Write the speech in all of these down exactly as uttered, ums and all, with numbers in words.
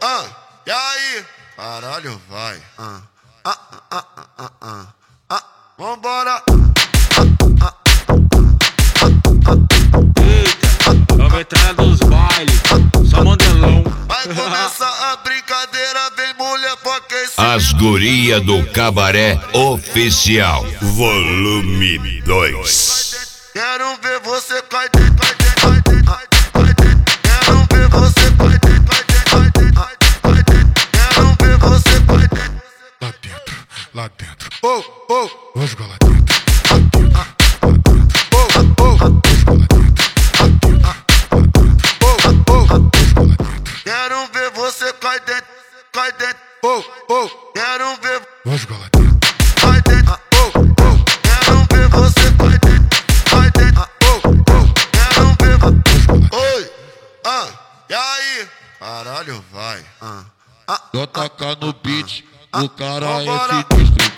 ah, e aí? Caralho, vai. Ah, ah, ah, ah, ah, ah, ah. Vambora. Eita, vamos entrar nos bailes, só mandelão. Vai começar a brincadeira, vem mulher pra aquecer. As Guria do Cabaré Oficial, volume dois. Quero ver você cai dentro, cai dentro, cai dentro, cai dentro. Quero ver você cai dentro, cai dentro, cai dentro, cai dentro. Quero ver você cai dentro. Lá dentro, lá dentro. Oh, oh, vou jogar lá dentro. Lá dentro, lá dentro. Oh, oh, vou jogar lá dentro. Lá dentro, lá dentro. Oh, oh, vou jogar lá dentro. Quero ver você cai dentro, cai dentro. Oh, oh, Quero ver vou jogar lá dentro. cai dentro. Oh, oh. Quero ver você cai dentro, cai dentro. Oh, oh. Quero ver. Oi, ah, e aí? Caralho, vai. Ah, ah. Só tacar no beat, o cara é Vambora. sinistro.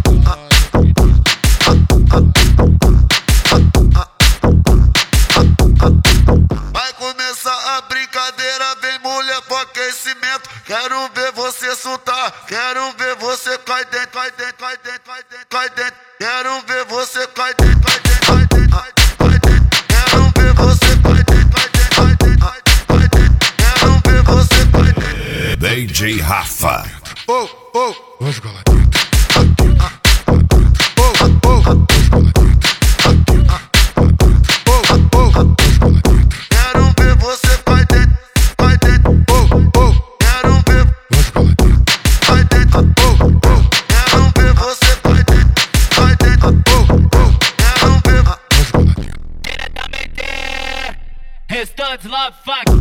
Vai começar a brincadeira, vem mulher pro aquecimento. Quero ver você soltar, quero ver você cai dentro, cai dentro, cai dentro, cai dentro, cai dentro. Quero ver você cai dentro, cai dentro, cai dentro, cai dentro. Quero ver você cai dentro, cai dentro, cai dentro, cai dentro. Quero ver você cai dentro. D J Rafa. Oh, oh, vou jogar lá dentro. Lá dentro, lá dentro. Oh, oh, vou jogar lá dentro. Lá dentro, lá dentro. Oh, oh, vou jogar lá dentro. Quero ver você cai dentro, cai dentro. Oh, oh, Quero ver vou jogar lá dentro. cai dentro. Oh, oh, Quero ver você cai dentro, cai dentro. oh, oh, Quero ver. vou jogar lá dentro. Diretamente, restantes love fuck.